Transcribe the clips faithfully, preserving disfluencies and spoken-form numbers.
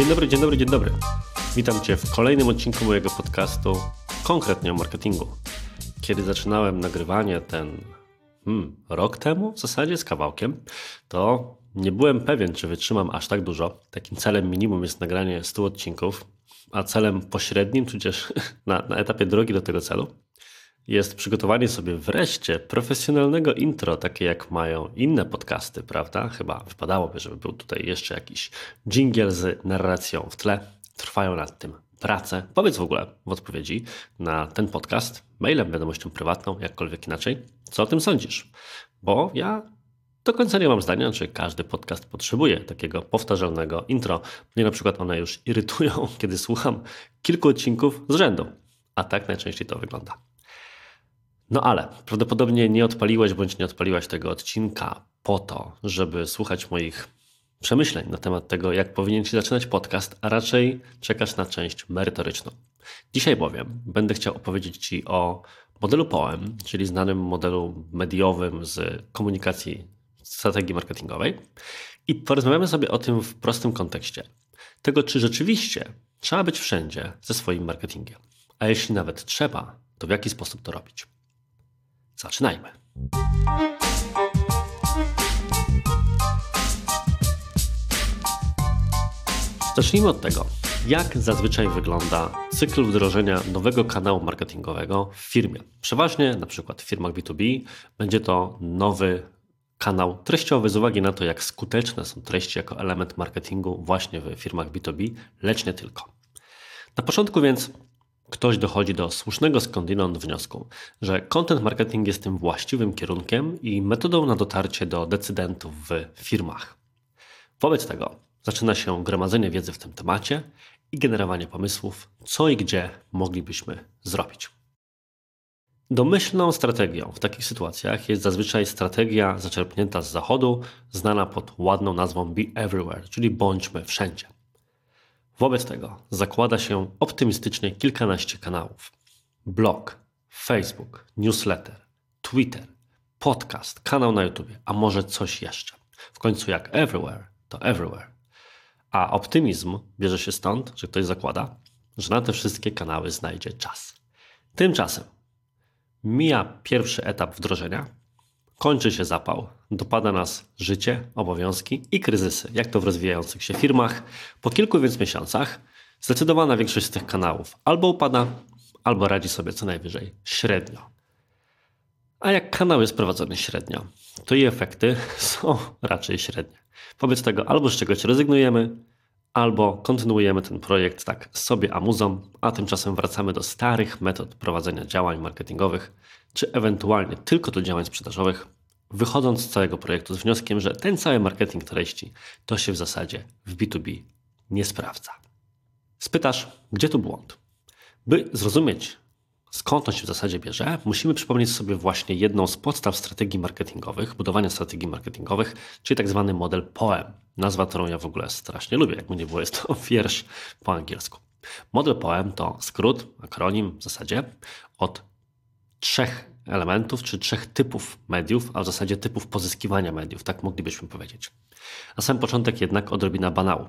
Dzień dobry, dzień dobry, dzień dobry. Witam Cię w kolejnym odcinku mojego podcastu, konkretnie o marketingu. Kiedy zaczynałem nagrywanie ten hmm, rok temu w zasadzie z kawałkiem, to nie byłem pewien, czy wytrzymam aż tak dużo. Takim celem minimum jest nagranie stu odcinków, a celem pośrednim, tudzież na, na etapie drogi do tego celu, jest przygotowanie sobie wreszcie profesjonalnego intro, takie jak mają inne podcasty, prawda? Chyba wypadałoby, żeby był tutaj jeszcze jakiś dżingiel z narracją w tle. Trwają nad tym prace. Powiedz w ogóle w odpowiedzi na ten podcast, mailem, wiadomością prywatną, jakkolwiek inaczej, co o tym sądzisz? Bo ja do końca nie mam zdania, czy każdy podcast potrzebuje takiego powtarzalnego intro. Mnie na przykład one już irytują, kiedy słucham kilku odcinków z rzędu. A tak najczęściej to wygląda. No ale prawdopodobnie nie odpaliłeś bądź nie odpaliłaś tego odcinka po to, żeby słuchać moich przemyśleń na temat tego, jak powinien się zaczynać podcast, a raczej czekasz na część merytoryczną. Dzisiaj bowiem będę chciał opowiedzieć Ci o modelu P O E M, czyli znanym modelu mediowym z komunikacji strategii marketingowej i porozmawiamy sobie o tym w prostym kontekście. Tego, czy rzeczywiście trzeba być wszędzie ze swoim marketingiem, a jeśli nawet trzeba, to w jaki sposób to robić. Zaczynajmy. Zacznijmy od tego, jak zazwyczaj wygląda cykl wdrożenia nowego kanału marketingowego w firmie. Przeważnie, na przykład w firmach B dwa B, będzie to nowy kanał treściowy z uwagi na to, jak skuteczne są treści jako element marketingu właśnie w firmach B dwa B, lecz nie tylko. Na początku więc ktoś dochodzi do słusznego skądinąd wniosku, że content marketing jest tym właściwym kierunkiem i metodą na dotarcie do decydentów w firmach. Wobec tego zaczyna się gromadzenie wiedzy w tym temacie i generowanie pomysłów, co i gdzie moglibyśmy zrobić. Domyślną strategią w takich sytuacjach jest zazwyczaj strategia zaczerpnięta z zachodu, znana pod ładną nazwą Be Everywhere, czyli bądźmy wszędzie. Wobec tego zakłada się optymistycznie kilkanaście kanałów. Blog, Facebook, newsletter, Twitter, podcast, kanał na YouTube, a może coś jeszcze. W końcu jak everywhere, to everywhere. A optymizm bierze się stąd, że ktoś zakłada, że na te wszystkie kanały znajdzie czas. Tymczasem mija pierwszy etap wdrożenia, kończy się zapał, dopada nas życie, obowiązki i kryzysy, jak to w rozwijających się firmach. Po kilku więc miesiącach zdecydowana większość z tych kanałów albo upada, albo radzi sobie co najwyżej średnio. A jak kanał jest prowadzony średnio, to i efekty są raczej średnie. Wobec tego albo z czegoś rezygnujemy, albo kontynuujemy ten projekt tak sobie amuzą, a tymczasem wracamy do starych metod prowadzenia działań marketingowych, czy ewentualnie tylko do działań sprzedażowych, wychodząc z całego projektu z wnioskiem, że ten cały marketing treści to się w zasadzie w B dwa B nie sprawdza. Spytasz, gdzie tu błąd? By zrozumieć, skąd on się w zasadzie bierze, musimy przypomnieć sobie właśnie jedną z podstaw strategii marketingowych, budowania strategii marketingowych, czyli tak zwany model P O E M. Nazwa, którą ja w ogóle strasznie lubię, jakby nie było, jest to wiersz po angielsku. Model P O E M to skrót, akronim w zasadzie od trzech elementów, czy trzech typów mediów, a w zasadzie typów pozyskiwania mediów, tak moglibyśmy powiedzieć. Na sam początek jednak odrobina banału.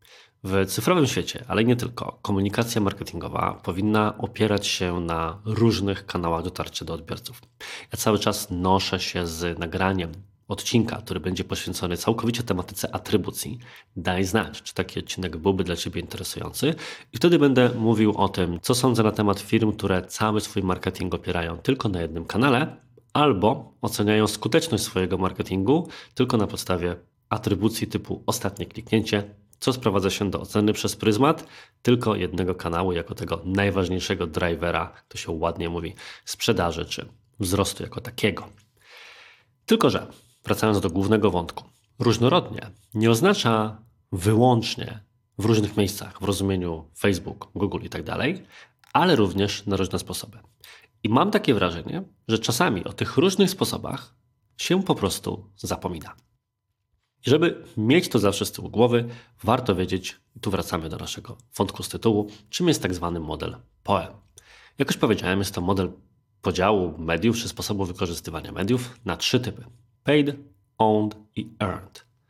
W cyfrowym świecie, ale i nie tylko, komunikacja marketingowa powinna opierać się na różnych kanałach dotarcia do odbiorców. Ja cały czas noszę się z nagraniem odcinka, który będzie poświęcony całkowicie tematyce atrybucji. Daj znać, czy taki odcinek byłby dla Ciebie interesujący i wtedy będę mówił o tym, co sądzę na temat firm, które cały swój marketing opierają tylko na jednym kanale albo oceniają skuteczność swojego marketingu tylko na podstawie atrybucji typu ostatnie kliknięcie, co sprowadza się do oceny przez pryzmat tylko jednego kanału jako tego najważniejszego drivera, to się ładnie mówi, sprzedaży czy wzrostu jako takiego. Tylko że, wracając do głównego wątku, różnorodnie nie oznacza wyłącznie w różnych miejscach, w rozumieniu Facebook, Google i tak dalej, ale również na różne sposoby. I mam takie wrażenie, że czasami o tych różnych sposobach się po prostu zapomina. I żeby mieć to zawsze z tyłu głowy, warto wiedzieć, i tu wracamy do naszego wątku z tytułu, czym jest tak zwany model P O E M. Jak już powiedziałem, jest to model podziału mediów czy sposobu wykorzystywania mediów na trzy typy: paid, owned i earned.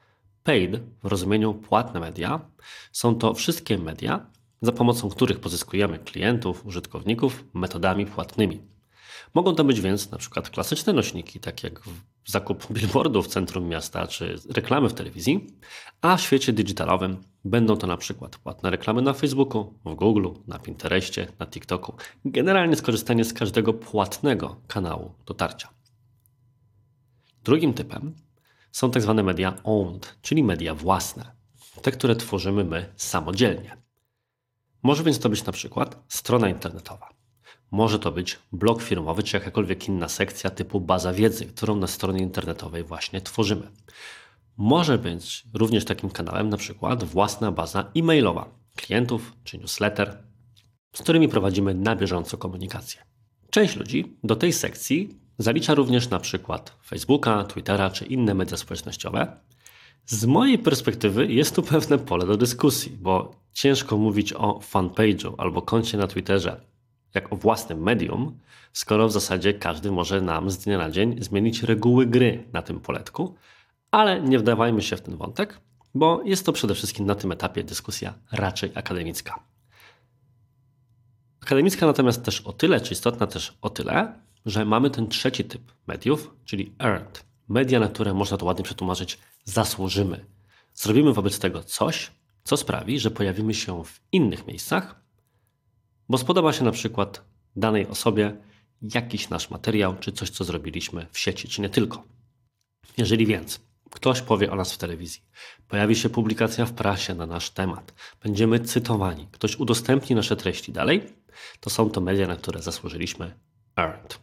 Paid w rozumieniu płatne media są to wszystkie media, za pomocą których pozyskujemy klientów, użytkowników metodami płatnymi. Mogą to być więc na przykład klasyczne nośniki, takie jak zakup billboardów w centrum miasta czy reklamy w telewizji, a w świecie digitalowym będą to na przykład płatne reklamy na Facebooku, w Google, na Pinterestie, na TikToku. Generalnie skorzystanie z każdego płatnego kanału dotarcia. Drugim typem są tak zwane media owned, czyli media własne, te, które tworzymy my samodzielnie. Może więc to być na przykład strona internetowa. Może to być blog firmowy, czy jakakolwiek inna sekcja typu baza wiedzy, którą na stronie internetowej właśnie tworzymy. Może być również takim kanałem na przykład własna baza e-mailowa klientów czy newsletter, z którymi prowadzimy na bieżąco komunikację. Część ludzi do tej sekcji zalicza również na przykład Facebooka, Twittera czy inne media społecznościowe. Z mojej perspektywy jest tu pewne pole do dyskusji, bo ciężko mówić o fanpage'u albo koncie na Twitterze jak o własnym medium, skoro w zasadzie każdy może nam z dnia na dzień zmienić reguły gry na tym poletku, ale nie wdawajmy się w ten wątek, bo jest to przede wszystkim na tym etapie dyskusja raczej akademicka. Akademicka natomiast też o tyle, czy istotna też o tyle, że mamy ten trzeci typ mediów, czyli earned. Media, na które można to ładnie przetłumaczyć, zasłużymy. Zrobimy wobec tego coś, co sprawi, że pojawimy się w innych miejscach, bo spodoba się na przykład danej osobie jakiś nasz materiał, czy coś, co zrobiliśmy w sieci, czy nie tylko. Jeżeli więc ktoś powie o nas w telewizji, pojawi się publikacja w prasie na nasz temat, będziemy cytowani, ktoś udostępni nasze treści dalej, to są to media, na które zasłużyliśmy earned.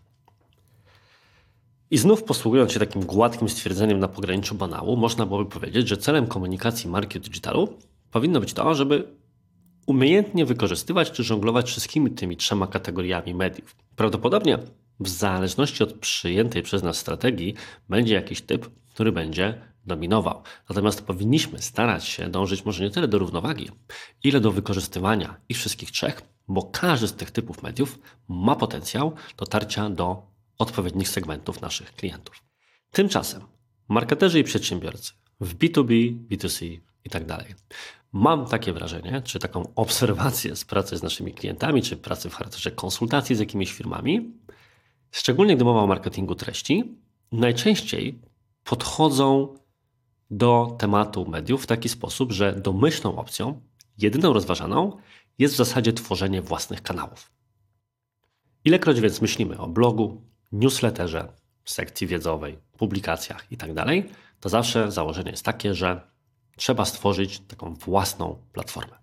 I znów posługując się takim gładkim stwierdzeniem na pograniczu banału, można byłoby powiedzieć, że celem komunikacji marki digitalu powinno być to, żeby umiejętnie wykorzystywać czy żonglować wszystkimi tymi trzema kategoriami mediów. Prawdopodobnie w zależności od przyjętej przez nas strategii będzie jakiś typ, który będzie dominował. Natomiast powinniśmy starać się dążyć może nie tyle do równowagi, ile do wykorzystywania ich wszystkich trzech, bo każdy z tych typów mediów ma potencjał dotarcia do odpowiednich segmentów naszych klientów. Tymczasem marketerzy i przedsiębiorcy w B dwa B, B dwa C i tak dalej. Mam takie wrażenie, czy taką obserwację z pracy z naszymi klientami, czy pracy w charakterze konsultacji z jakimiś firmami, szczególnie gdy mowa o marketingu treści, najczęściej podchodzą do tematu mediów w taki sposób, że domyślną opcją, jedyną rozważaną, jest w zasadzie tworzenie własnych kanałów. Ilekroć więc myślimy o blogu, newsletterze, sekcji wiedzowej, publikacjach i tak dalej, to zawsze założenie jest takie, że trzeba stworzyć taką własną platformę.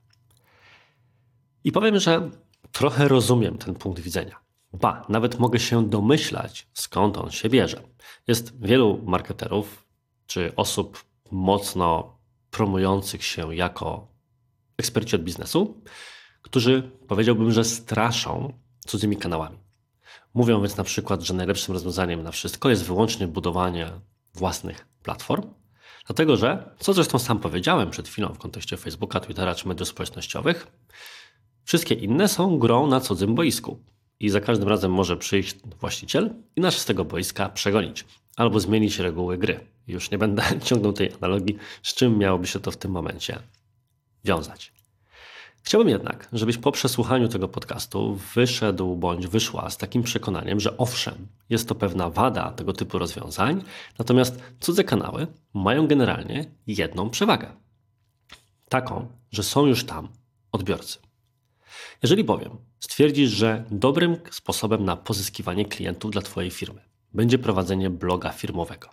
I powiem, że trochę rozumiem ten punkt widzenia. Ba, nawet mogę się domyślać, skąd on się bierze. Jest wielu marketerów czy osób mocno promujących się jako eksperci od biznesu, którzy powiedziałbym, że straszą cudzymi kanałami. Mówią więc na przykład, że najlepszym rozwiązaniem na wszystko jest wyłącznie budowanie własnych platform, dlatego że, co zresztą sam powiedziałem przed chwilą w kontekście Facebooka, Twittera czy mediów społecznościowych, wszystkie inne są grą na cudzym boisku i za każdym razem może przyjść właściciel i nas z tego boiska przegonić albo zmienić reguły gry. Już nie będę ciągnął tej analogii, z czym miałoby się to w tym momencie wiązać. Chciałbym jednak, żebyś po przesłuchaniu tego podcastu wyszedł bądź wyszła z takim przekonaniem, że owszem, jest to pewna wada tego typu rozwiązań, natomiast cudze kanały mają generalnie jedną przewagę. Taką, że są już tam odbiorcy. Jeżeli bowiem stwierdzisz, że dobrym sposobem na pozyskiwanie klientów dla Twojej firmy będzie prowadzenie bloga firmowego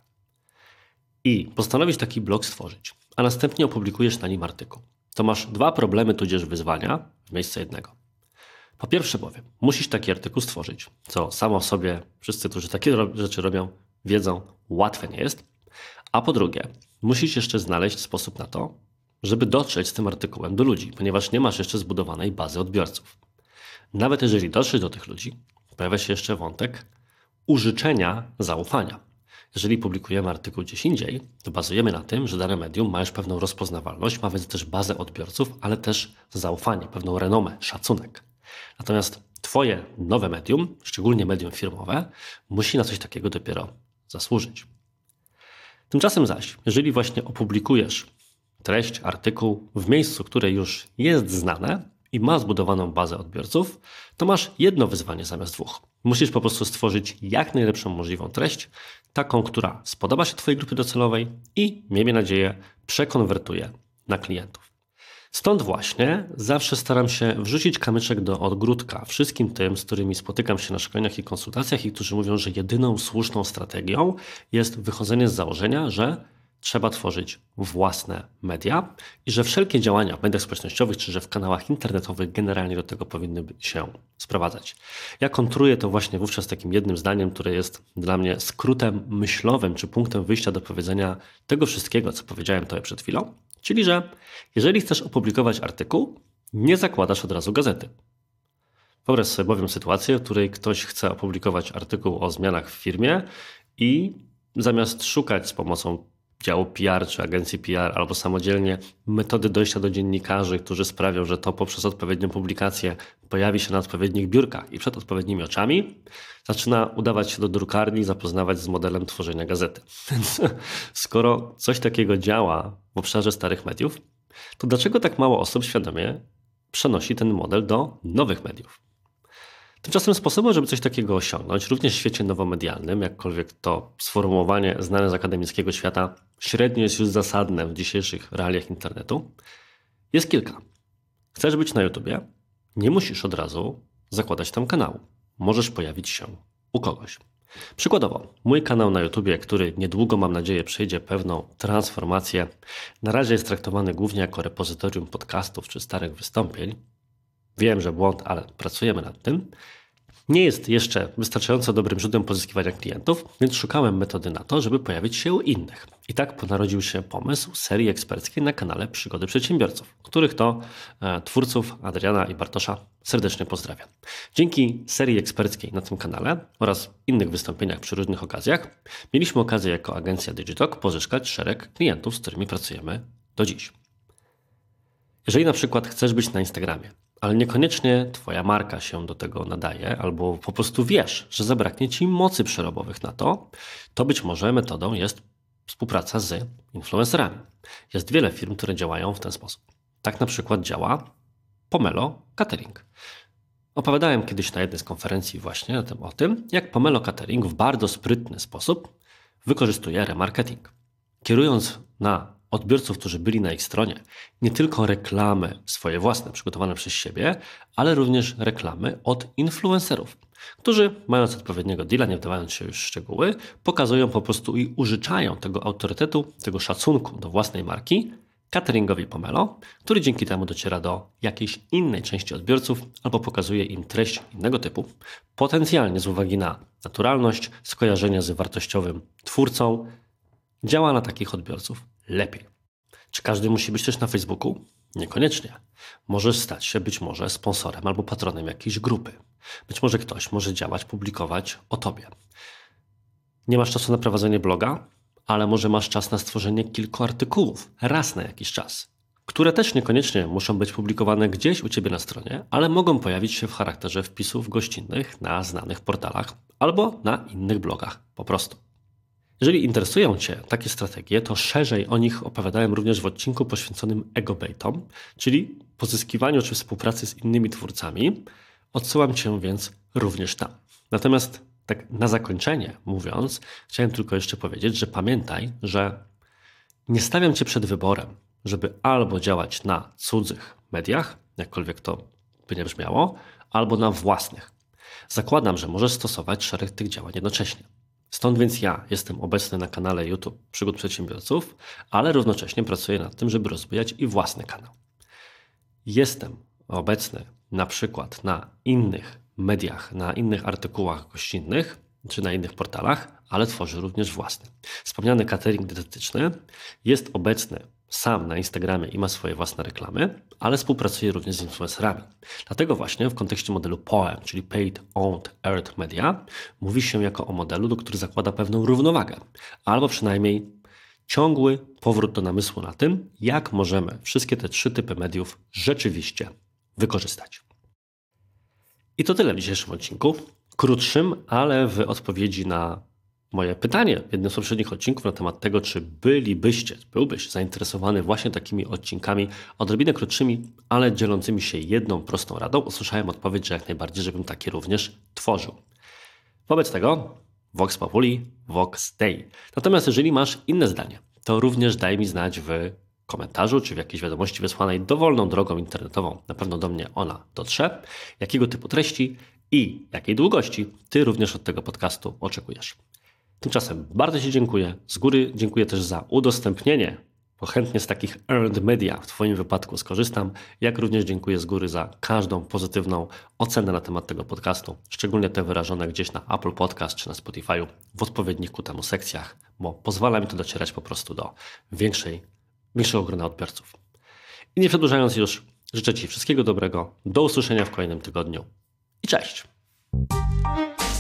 i postanowisz taki blog stworzyć, a następnie opublikujesz na nim artykuł, to masz dwa problemy tudzież wyzwania w miejsce jednego. Po pierwsze bowiem, musisz taki artykuł stworzyć, co samo w sobie wszyscy, którzy takie rzeczy robią, wiedzą, łatwe nie jest. A po drugie, musisz jeszcze znaleźć sposób na to, żeby dotrzeć z tym artykułem do ludzi, ponieważ nie masz jeszcze zbudowanej bazy odbiorców. Nawet jeżeli dotrzesz do tych ludzi, pojawia się jeszcze wątek użyczenia zaufania. Jeżeli publikujemy artykuł gdzieś indziej, to bazujemy na tym, że dane medium ma już pewną rozpoznawalność, ma więc też bazę odbiorców, ale też zaufanie, pewną renomę, szacunek. Natomiast Twoje nowe medium, szczególnie medium firmowe, musi na coś takiego dopiero zasłużyć. Tymczasem zaś, jeżeli właśnie opublikujesz treść, artykuł w miejscu, które już jest znane i ma zbudowaną bazę odbiorców, to masz jedno wyzwanie zamiast dwóch. Musisz po prostu stworzyć jak najlepszą możliwą treść, taką, która spodoba się Twojej grupie docelowej i, miejmy nadzieję, przekonwertuje na klientów. Stąd właśnie zawsze staram się wrzucić kamyczek do ogródka wszystkim tym, z którymi spotykam się na szkoleniach i konsultacjach i którzy mówią, że jedyną słuszną strategią jest wychodzenie z założenia, że trzeba tworzyć własne media i że wszelkie działania w mediach społecznościowych czy że w kanałach internetowych generalnie do tego powinny się sprowadzać. Ja kontruję to właśnie wówczas takim jednym zdaniem, które jest dla mnie skrótem myślowym czy punktem wyjścia do powiedzenia tego wszystkiego, co powiedziałem tobie przed chwilą, czyli że jeżeli chcesz opublikować artykuł, nie zakładasz od razu gazety. Wyobraź sobie bowiem sytuację, w której ktoś chce opublikować artykuł o zmianach w firmie i zamiast szukać z pomocą działu P R czy agencji P R albo samodzielnie metody dojścia do dziennikarzy, którzy sprawią, że to poprzez odpowiednią publikację pojawi się na odpowiednich biurkach i przed odpowiednimi oczami, zaczyna udawać się do drukarni, zapoznawać z modelem tworzenia gazety. Więc skoro coś takiego działa w obszarze starych mediów, to dlaczego tak mało osób świadomie przenosi ten model do nowych mediów? Tymczasem sposobem, żeby coś takiego osiągnąć, również w świecie nowomedialnym, jakkolwiek to sformułowanie znane z akademickiego świata średnio jest już zasadne w dzisiejszych realiach internetu, jest kilka. Chcesz być na YouTubie? Nie musisz od razu zakładać tam kanału. Możesz pojawić się u kogoś. Przykładowo, mój kanał na YouTubie, który niedługo, mam nadzieję, przejdzie pewną transformację, na razie jest traktowany głównie jako repozytorium podcastów czy starych wystąpień. Wiem, że błąd, ale pracujemy nad tym. Nie jest jeszcze wystarczająco dobrym źródłem pozyskiwania klientów, więc szukałem metody na to, żeby pojawić się u innych. I tak narodził się pomysł serii eksperckiej na kanale Przygody Przedsiębiorców, których to e, twórców Adriana i Bartosza serdecznie pozdrawiam. Dzięki serii eksperckiej na tym kanale oraz innych wystąpieniach przy różnych okazjach mieliśmy okazję jako agencja Digitalk pozyskać szereg klientów, z którymi pracujemy do dziś. Jeżeli na przykład chcesz być na Instagramie, ale niekoniecznie Twoja marka się do tego nadaje, albo po prostu wiesz, że zabraknie Ci mocy przerobowych na to, to być może metodą jest współpraca z influencerami. Jest wiele firm, które działają w ten sposób. Tak na przykład działa Pomelo Catering. Opowiadałem kiedyś na jednej z konferencji właśnie o tym, jak Pomelo Catering w bardzo sprytny sposób wykorzystuje remarketing. Kierując na odbiorców, którzy byli na ich stronie, nie tylko reklamy swoje własne, przygotowane przez siebie, ale również reklamy od influencerów, którzy mając odpowiedniego deala, nie wdawając się już w szczegóły, pokazują po prostu i użyczają tego autorytetu, tego szacunku do własnej marki cateringowi Pomelo, który dzięki temu dociera do jakiejś innej części odbiorców albo pokazuje im treść innego typu, potencjalnie z uwagi na naturalność, skojarzenie z wartościowym twórcą, działa na takich odbiorców lepiej. Czy każdy musi być też na Facebooku? Niekoniecznie. Możesz stać się być może sponsorem albo patronem jakiejś grupy. Być może ktoś może działać, publikować o tobie. Nie masz czasu na prowadzenie bloga, ale może masz czas na stworzenie kilku artykułów raz na jakiś czas, które też niekoniecznie muszą być publikowane gdzieś u ciebie na stronie, ale mogą pojawić się w charakterze wpisów gościnnych na znanych portalach albo na innych blogach po prostu. Jeżeli interesują Cię takie strategie, to szerzej o nich opowiadałem również w odcinku poświęconym egobaitom, czyli pozyskiwaniu czy współpracy z innymi twórcami. Odsyłam Cię więc również tam. Natomiast tak na zakończenie mówiąc, chciałem tylko jeszcze powiedzieć, że pamiętaj, że nie stawiam Cię przed wyborem, żeby albo działać na cudzych mediach, jakkolwiek to by nie brzmiało, albo na własnych. Zakładam, że możesz stosować szereg tych działań jednocześnie. Stąd więc ja jestem obecny na kanale YouTube Przygód Przedsiębiorców, ale równocześnie pracuję nad tym, żeby rozwijać i własny kanał. Jestem obecny na przykład na innych mediach, na innych artykułach gościnnych czy na innych portalach, ale tworzę również własny. Wspomniany catering dietetyczny jest obecny sam na Instagramie i ma swoje własne reklamy, ale współpracuje również z influencerami. Dlatego właśnie w kontekście modelu P O E M, czyli Paid, Owned, Earned Media, mówi się jako o modelu, który zakłada pewną równowagę, albo przynajmniej ciągły powrót do namysłu na tym, jak możemy wszystkie te trzy typy mediów rzeczywiście wykorzystać. I to tyle w dzisiejszym odcinku. Krótszym, ale w odpowiedzi na moje pytanie w jednym z poprzednich odcinków na temat tego, czy bylibyście, byłbyś zainteresowany właśnie takimi odcinkami odrobinę krótszymi, ale dzielącymi się jedną prostą radą, usłyszałem odpowiedź, że jak najbardziej, żebym takie również tworzył. Wobec tego Vox Populi, Vox Dei. Natomiast jeżeli masz inne zdanie, to również daj mi znać w komentarzu czy w jakiejś wiadomości wysłanej dowolną drogą internetową. Na pewno do mnie ona dotrze. Jakiego typu treści i jakiej długości Ty również od tego podcastu oczekujesz. Tymczasem bardzo Ci dziękuję. Z góry dziękuję też za udostępnienie, bo chętnie z takich earned media w Twoim wypadku skorzystam. Jak również dziękuję z góry za każdą pozytywną ocenę na temat tego podcastu, szczególnie te wyrażone gdzieś na Apple Podcast czy na Spotify'u w odpowiednich ku temu sekcjach, bo pozwala mi to docierać po prostu do większej, większego grona odbiorców. I nie przedłużając już, życzę Ci wszystkiego dobrego, do usłyszenia w kolejnym tygodniu i cześć!